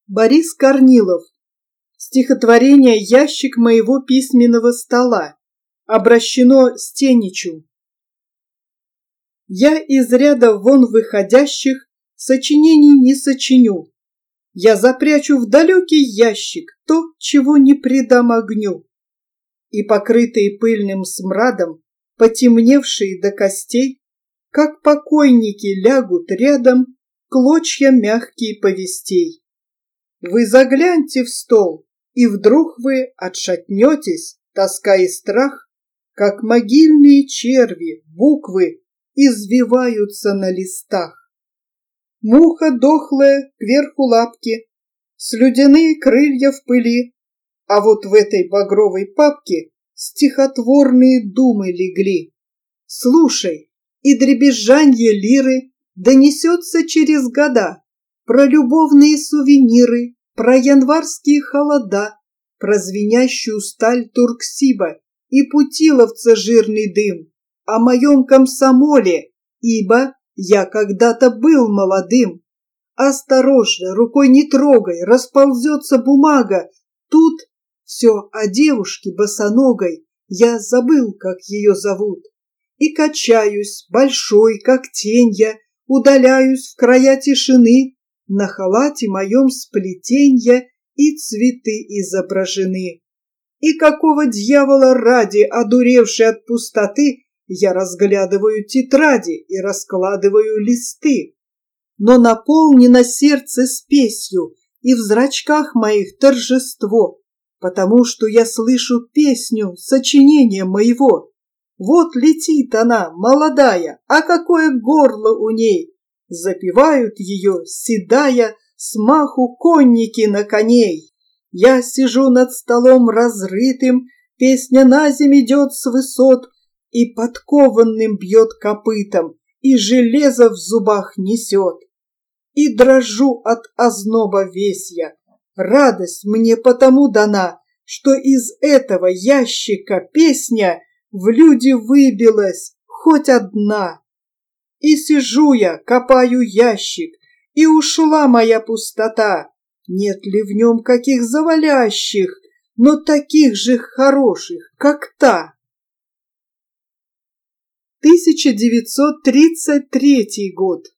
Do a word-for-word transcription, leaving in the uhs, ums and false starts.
Борис Корнилов. Стихотворение «Ящик моего письменного стола». Обращено Стеничу. Я из ряда вон выходящих сочинений не сочиню. Я запрячу в далекий ящик то, чего не предам огню. И покрытые пыльным смрадом, потемневшие до костей, как покойники лягут рядом клочья мягкие повестей. Вы загляньте в стол, и вдруг вы отшатнетесь, тоска и страх, как могильные черви, буквы извиваются на листах. Муха дохлая, кверху лапки, слюдяные крылья в пыли, а вот в этой багровой папке стихотворные думы легли. Слушай, и дребезжанье лиры донесется через года про любовные сувениры, про январские холода, про звенящую сталь Турксиба и путиловца жирный дым, о моем комсомоле, ибо я когда-то был молодым. Осторожно, рукой не трогай, расползется бумага. Тут все о девушке босоногой, я забыл, как ее зовут. И качаюсь, большой, как тень я, удаляюсь в края тишины, на халате моем сплетенья и цветы изображены. И какого дьявола ради, одуревший от пустоты, я разглядываю тетради и раскладываю листы. Но наполнено сердце спесью, и в зрачках моих торжество, потому что я слышу песню сочинения моего. Вот летит она, молодая, а какое горло у ней! Запевают ее, седая, смаху конники на коней. Я сижу над столом разрытым, песня на земь идет с высот, и подкованным бьет копытом, и железо в зубах несет. И дрожу от озноба весь я. Радость мне потому дана, что из этого ящика песня в люди выбилась хоть одна. И сижу я, копаю ящик, и ушла моя пустота. Нет ли в нем каких завалящих, но таких же хороших, как та? тысяча девятьсот тридцать третий год.